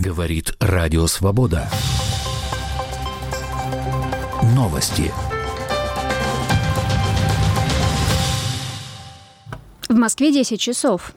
Говорит Радио Свобода. Новости. В Москве 10 часов.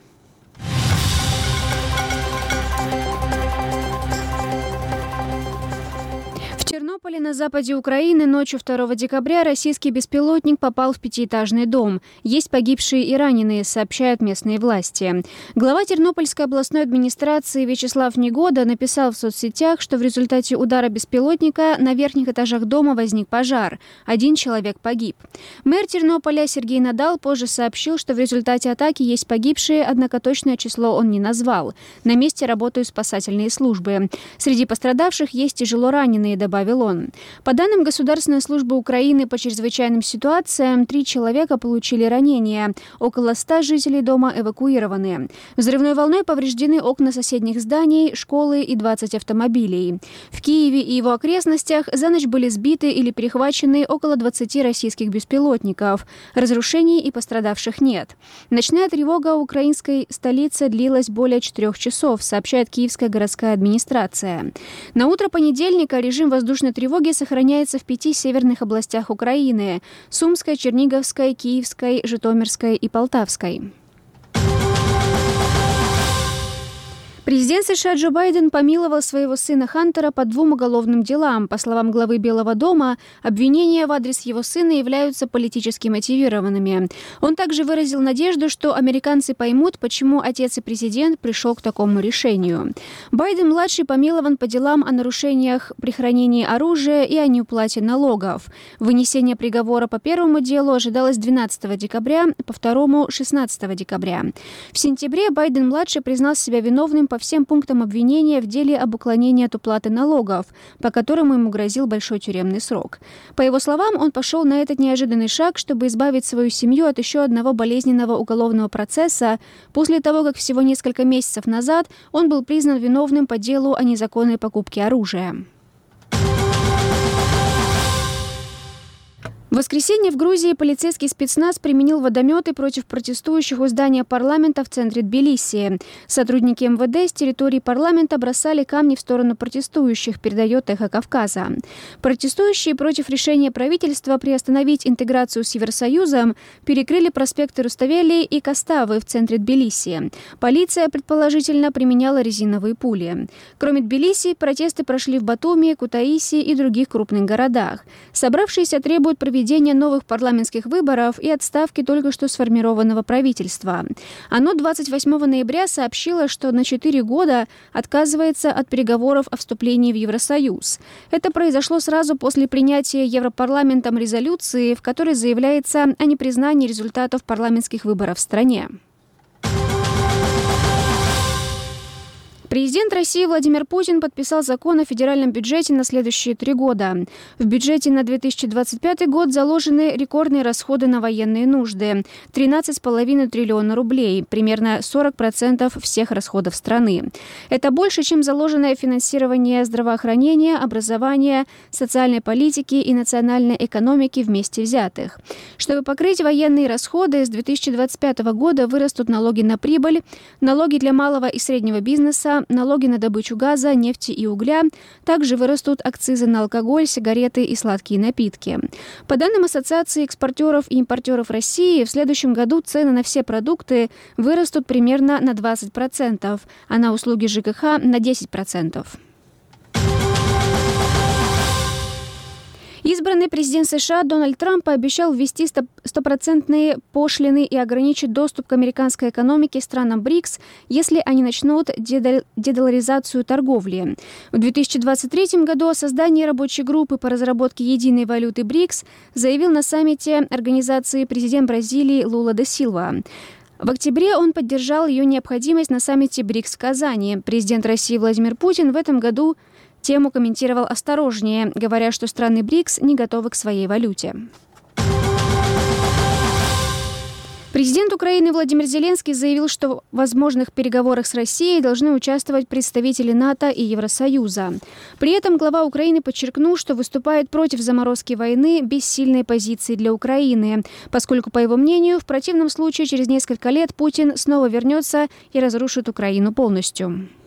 В Тернополе на западе Украины ночью 2 декабря российский беспилотник попал в пятиэтажный дом. Есть погибшие и раненые, сообщают местные власти. Глава Тернопольской областной администрации Вячеслав Негода написал в соцсетях, что в результате удара беспилотника на верхних этажах дома возник пожар. 1 человек погиб. Мэр Тернополя Сергей Надал позже сообщил, что в результате атаки есть погибшие, однако точное число он не назвал. На месте работают спасательные службы. Среди пострадавших есть тяжело раненые, добавил он. По данным Государственной службы Украины по чрезвычайным ситуациям, 3 человека получили ранения. Около 100 жителей дома эвакуированы. Взрывной волной повреждены окна соседних зданий, школы и 20 автомобилей. В Киеве и его окрестностях за ночь были сбиты или перехвачены около 20 российских беспилотников. Разрушений и пострадавших нет. Ночная тревога в украинской столице длилась более 4 часов, сообщает Киевская городская администрация. На утро понедельника режим воздушной тревоги сохраняется в 5 северных областях Украины – Сумской, Черниговской, Киевской, Житомирской и Полтавской. Президент США Джо Байден помиловал своего сына Хантера по 2 уголовным делам. По словам главы Белого дома, обвинения в адрес его сына являются политически мотивированными. Он также выразил надежду, что американцы поймут, почему отец и президент пришел к такому решению. Байден-младший помилован по делам о нарушениях при хранении оружия и о неуплате налогов. Вынесение приговора по первому делу ожидалось 12 декабря, по второму – 16 декабря. В сентябре Байден-младший признал себя виновным по всем пунктам обвинения в деле об уклонении от уплаты налогов, по которому ему грозил большой тюремный срок. По его словам, он пошел на этот неожиданный шаг, чтобы избавить свою семью от еще одного болезненного уголовного процесса после того, как всего несколько месяцев назад он был признан виновным по делу о незаконной покупке оружия. В воскресенье в Грузии полицейский спецназ применил водометы против протестующих у здания парламента в центре Тбилиси. Сотрудники МВД с территории парламента бросали камни в сторону протестующих, передает «Эхо Кавказа». Протестующие против решения правительства приостановить интеграцию с Евросоюзом перекрыли проспекты Руставели и Коставы в центре Тбилиси. Полиция, предположительно, применяла резиновые пули. Кроме Тбилиси, протесты прошли в Батуми, Кутаиси и других крупных городах. Собравшиеся требуют проведения новых парламентских выборов и отставки только что сформированного правительства. Оно 28 ноября сообщило, что на 4 года отказывается от переговоров о вступлении в Евросоюз. Это произошло сразу после принятия Европарламентом резолюции, в которой заявляется о непризнании результатов парламентских выборов в стране. Президент России Владимир Путин подписал закон о федеральном бюджете на следующие 3 года. В бюджете на 2025 год заложены рекордные расходы на военные нужды – 13,5 триллиона рублей, примерно 40% всех расходов страны. Это больше, чем заложенное финансирование здравоохранения, образования, социальной политики и национальной экономики вместе взятых. Чтобы покрыть военные расходы, с 2025 года вырастут налоги на прибыль, налоги для малого и среднего бизнеса, налоги на добычу газа, нефти и угля. Также вырастут акцизы на алкоголь, сигареты и сладкие напитки. По данным Ассоциации экспортеров и импортеров России, в следующем году цены на все продукты вырастут примерно на 20%, а на услуги ЖКХ на 10%. Избранный президент США Дональд Трамп пообещал ввести стопроцентные пошлины и ограничить доступ к американской экономике странам БРИКС, если они начнут дедоларизацию торговли. В 2023 году о создании рабочей группы по разработке единой валюты БРИКС заявил на саммите организации президент Бразилии Лула да Силва. В октябре он поддержал ее необходимость на саммите БРИКС в Казани. Президент России Владимир Путин в этом году тему комментировал осторожнее, говоря, что страны БРИКС не готовы к своей валюте. Президент Украины Владимир Зеленский заявил, что в возможных переговорах с Россией должны участвовать представители НАТО и Евросоюза. При этом глава Украины подчеркнул, что выступает против заморозки войны без сильной позиции для Украины, поскольку, по его мнению, в противном случае через несколько лет Путин снова вернется и разрушит Украину полностью.